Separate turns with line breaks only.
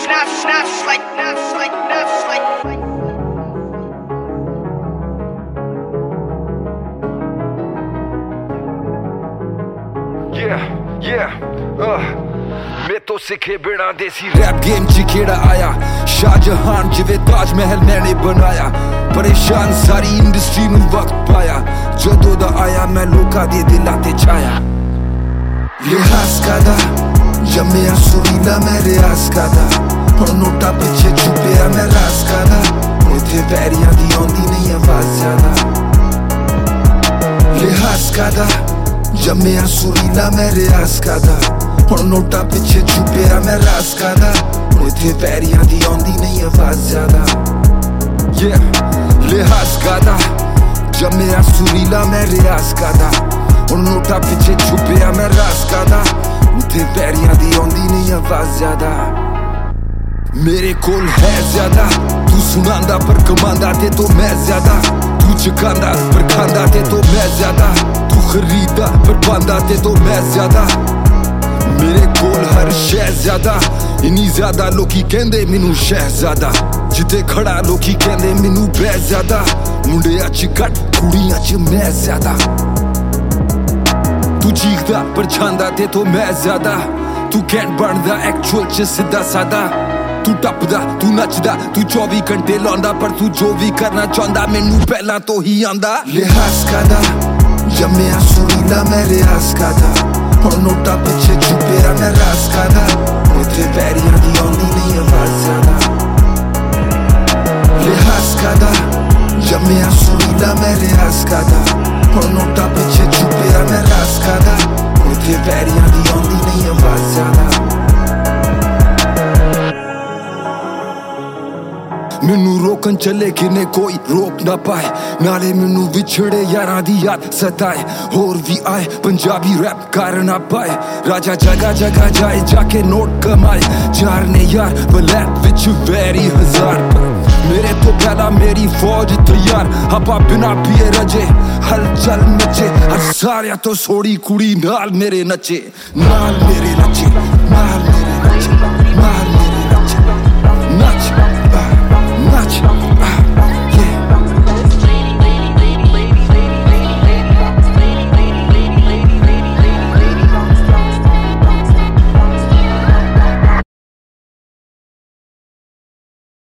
मैं तो सिखे बिना देसी रैप गेम च केड़ा आया शाहजहान जिवे ताजमहल मैंने बनाया परेशान सारी इंडस्ट्री नू वक्त पाया जदों दा आया मैं लोकां दे दिलां ते छाया लिहाज कादा जम्मिया सुरीला मैं रियाज कादा हुण नोटा पिछे छुपिया मैं राज कादा इत्थे वैरियां दी आउंदी नहीं आवाज ज्यादा लिहाज कादा जम्मिया सुरीला मैं रियाज कादा हुण नोटा पिछे छुपिया मैं राज कादा इत्थे वैरियां दी आउंदी नहीं आवाज ज्यादा लिहाज कादा जम्मिया सुरीला मैं रियाज कादा हुण नोटा पिछे छुपिया मैं राज कादा इत्थे वैरियां दी आउंदी नहीं आवाज ज्यादा मेरे कोल है ज्यादा तू सुनांदा पर कमांदा ते तो मैं ज्यादा तू चकांदा पर खांदा ते तो मैं ज्यादा तू खरीदा पर पांदा ते तो मैं ज्यादा मेरे कोल हर शै ज्यादा इन्नी ज्यादा लोकी कहंदे मैनू शहजादा जिथे खड़ा लोकी कहंदे मैनू बै ज्यादा मुंडियां च घट कुड़ियां च मैं ज्यादा तू चीखदा पर छांदा ते तो मैं ज्यादा तू कैंट बनदा एक्चुअल च सीधा सादा तू टपदा तू नचदा तू 24 घंटे लांदा पर तू जो भी करना चाहंदा मैनू पहला तो ही आंदा लिहाज कादा जम्मिया सुरीला मैं रियाज कादा हुण नोटा पिछे छुपिया मैं राज कादा इत्थे वैरियां दी आउंदी नहीं आवाज ज्यादा लिहाज कादा जम्मिया सुरीला मैं रियाज कादा हुण नोटा पिछे छुपिया मैं राज कादा इत्थे वैरियां दी आउंदी नहीं आवाज ज्यादा मैनू रोकन चले किने कोई रोक ना पाए नाले मैनू विछड़े यारां दी याद सताए होर भी आए पंजाबी रैप कर ना पाए राजा जगह जगह जाए जाके नोट कमाए चार ने यार वलैत विच वैरी हजार मेरे तो पहला मेरी फौज तैयार आपा बिना पिए रजे हलचल मचे हर सारियां तो सोड़ी कुड़ी नाल मेरे नचे नाल मेरे